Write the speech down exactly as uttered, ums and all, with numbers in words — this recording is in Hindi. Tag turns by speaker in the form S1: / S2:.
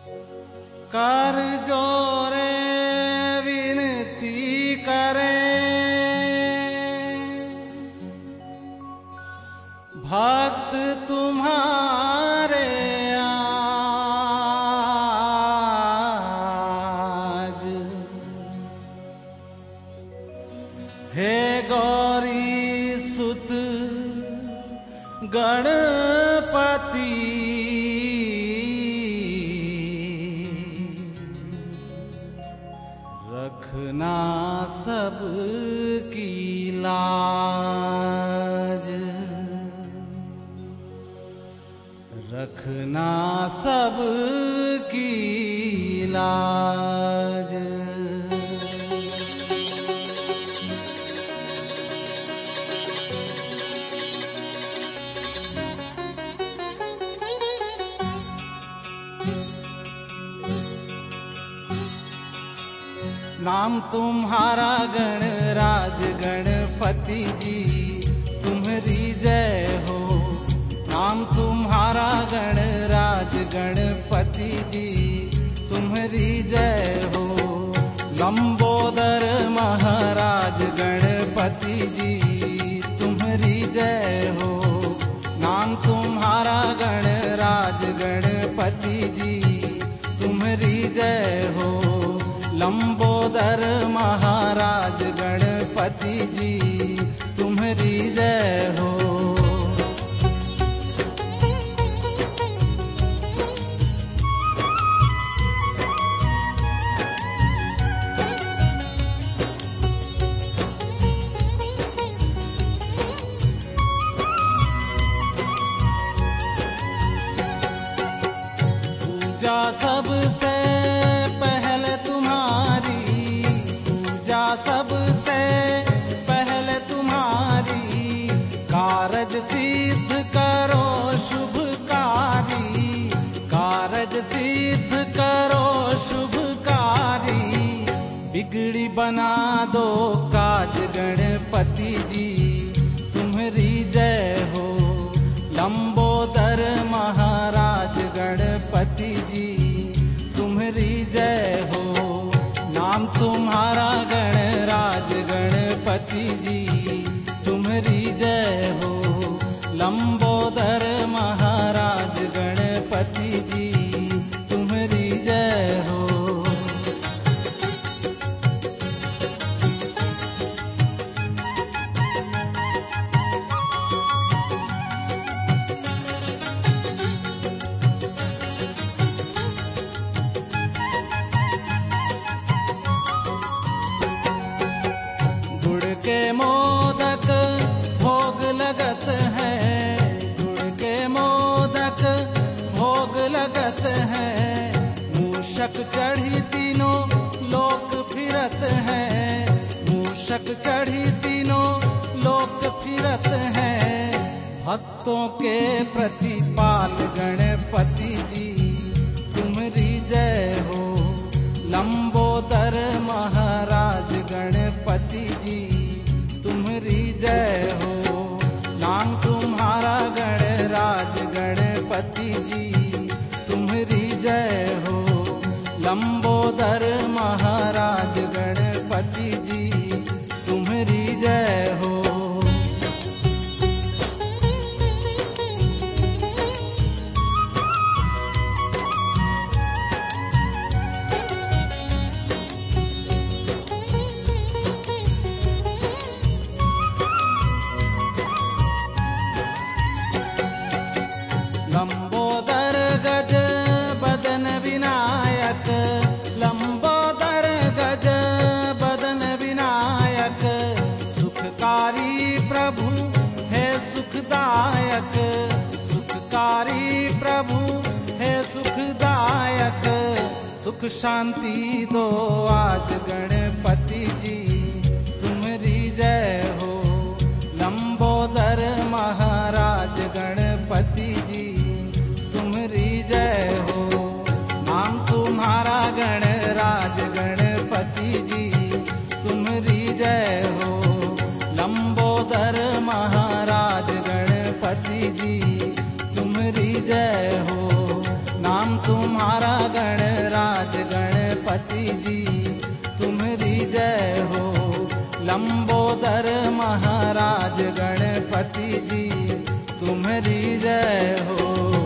S1: कर जोरे विनती करे, भक्त तुम्हारे आज। हे गौरी सुत गणपति, रखना सब की लाज, रखना सब की लाज। नाम तुम्हारा गणराज गणपति जी, तुम्हारी जय हो। नाम तुम्हारा गणराज गणपति जी, तुम्हारी जय हो। लंबोदर महाराज गणपति जी, तुम्हारी जय हो। नाम तुम्हारा गणराज गणपति जी, तुम्हारी जय हो। लंबोदर महाराज गणपति जी, तुम्हारी जय हो। पूजा सबसे पहले तुम्हारी, पूजा सबसे पहले तुम्हारी। कारज सिद्ध करो शुभकारी, कारज सिद्ध करो शुभकारी। बिगड़ी बना दो काज गणपति जी, तुम्हारी जय हो। लंबोदर महाराज गणपति जी, तुम्हारी जय हो। नाम तुम्हारा गणराज गणपति जी, तुम्हारी जय हो। लंबोदर महाराज गणपति जी, तुम्हारी जय हो। के मोदक भोग लगत है, गुड़ के मोदक भोग लगत है। मूषक चढ़ी तीनों लोक फिरत है, मूषक चढ़ी तीनों लोक फिरत है। भक्तों के प्रतिपाल गणपति जी, तुम्हारी जय हो। लंबोदर महाराज गणपति जी, तुम्हारी जय हो। नाम तुम्हारा गणराज गणपति जी, तुम्हारी जय हो। लंबोदर महाराज गणपति जी, तुम्हारी जय हो। लंबोदर गज बदन विनायक, लंबोदर गज बदन विनायक। सुखकारी प्रभु है सुखदायक, सुखकारी प्रभु है सुखदायक। सुख शांति दो आज गणपति जी, तुम्हारी जय हो। लंबोदर महाराज गणपति जी, तुम्हारी जय हो। नाम तुम्हारा गणराज गणपति जी, तुम्हारी जय हो। लंबोदर महाराज गणपति जी, तुम्हारी जय हो। नाम नाम तुम्हारा गणराज गणपति जी, तुम्हारी जय हो। लंबोदर महाराज गणपति जी, तुम्हारी जय हो।